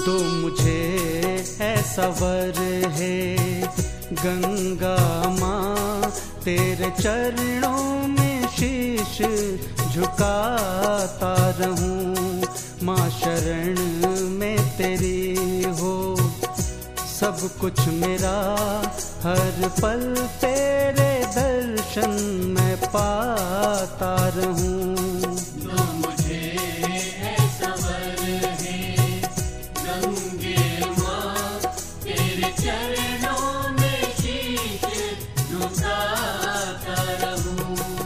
तो मुझे ऐसा वर है गंगा माँ, तेरे चरणों में शीश झुकाता रहूं। माँ शरण में तेरी हो सब कुछ मेरा, हर पल तेरे दर्शन मैं पाता रहूं। तो मुझे ऐसा वर है गंगे माँ, तेरे चरणों में शीश झुकाता रहूं।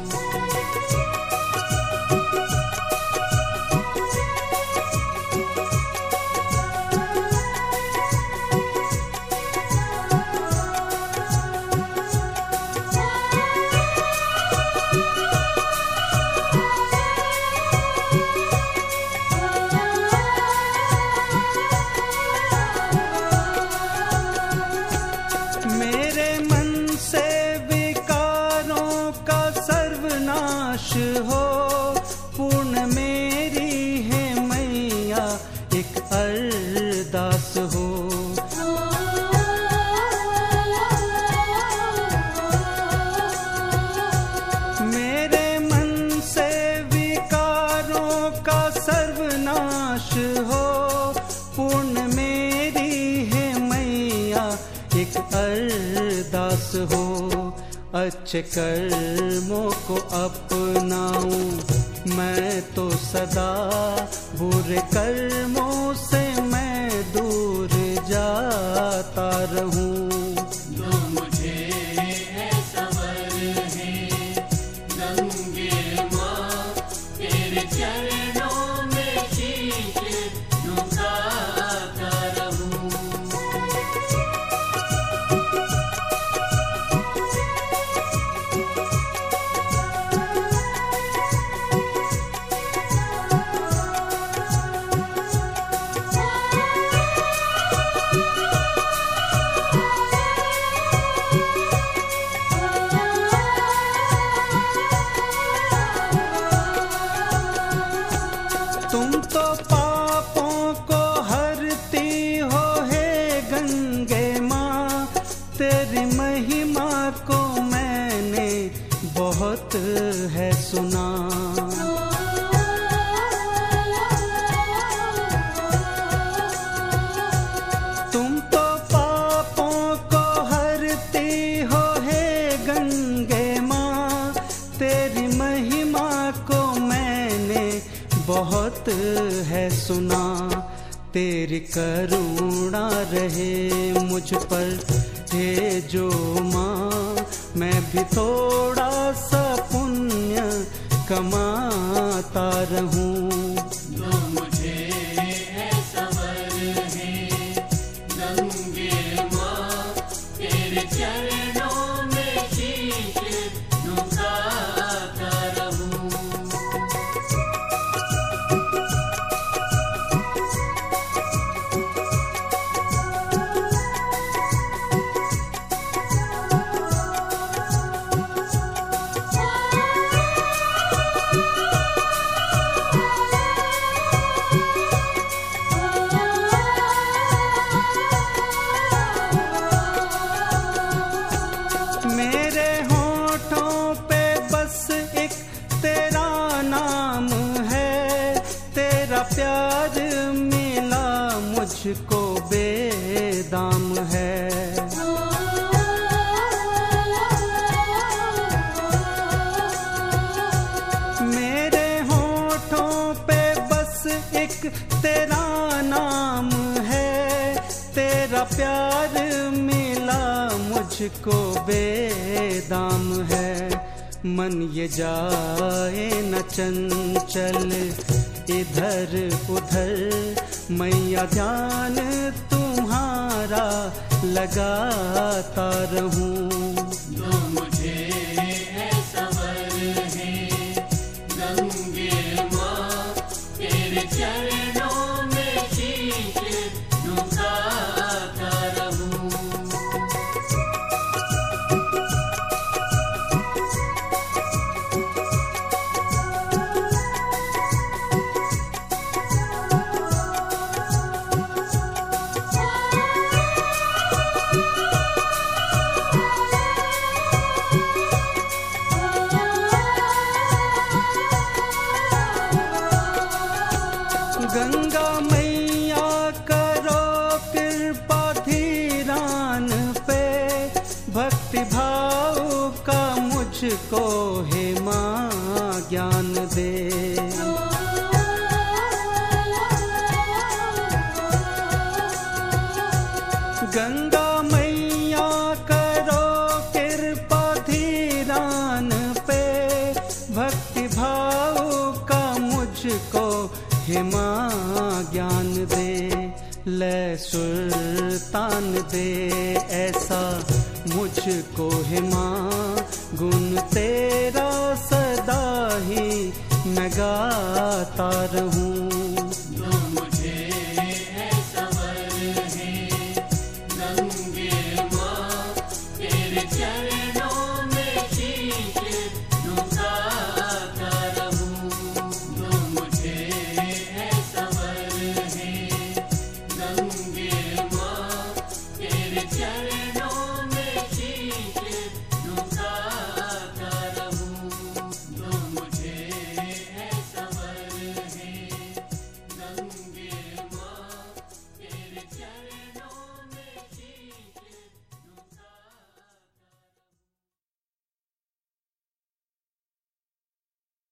मेरे मन से विकारों का सर्वनाश हो, पूर्ण मेरी है मैया एक अरदास हो। मेरे मन से विकारों का सर्वनाश हो, पूर्ण मेरी है मैया एक अरदास हो। अच्छे कर्मों को अपनाऊं मैं तो सदा, बुरे कर्मों से मैं दूर जाता रहूं। तो मुझे ऐसा वर है गंगे माँ, तेरे चरणों में शीश झुकाता रहूं। तुम तो पापों को हरती हो हे गंगे माँ, तेरी महिमा को मैंने बहुत है सुना। तुम तो पापों को हरती हो हे गंगे माँ, तेरी महिमा को मैंने बहुत है सुना। तेरी करुणा रहे मुझ पर हे जो माँ, मैं भी थोड़ा सा पुण्य कमाता रहूं। तो मुझे ऐसा वर है गंगे माँ, तेरे चरणों में शीश झुकाता रहूं। मेरे होठों पे बस एक तेरा नाम है, तेरा प्यार मिला मुझको बेदाम है। मेरे होठों पे बस एक तेरा नाम है, तेरा प्यार मिला मुझको बेदाम है। मन ये जाए न चंचल इधर उधर, मैया ध्यान तुम्हारा लगाता रहूं। तो मुझे ऐसा वर है गंगे माँ, तेरे चरणों में शीश झुकाता रहूं। गंगा मैया करो कृपा धीरान पे, भक्ति भाव का मुझको हे माँ ज्ञान दे। गंगा मैया करो कृपा धीरान पे, भक्ति भाव का मुझको हे माँ ज्ञान दे। ले सुल्तान दे ऐसा मुझको हे माँ, गुण तेरा सदा ही मैं गाता रहूं। जो मुझे ऐसा वर है गंगे माँ, तेरे चरणों में शीश झुकाता रहूं। जो मुझे ऐसा वर है गंगे माँ, तेरे चरणों में शीश झुकाता रहूं। जो मुझे ऐसा वर है गंगे माँ।